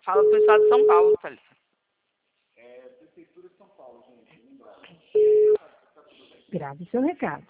Fala pro estado de São Paulo, Thalita. Prefeitura de São Paulo, gente. Grave seu recado.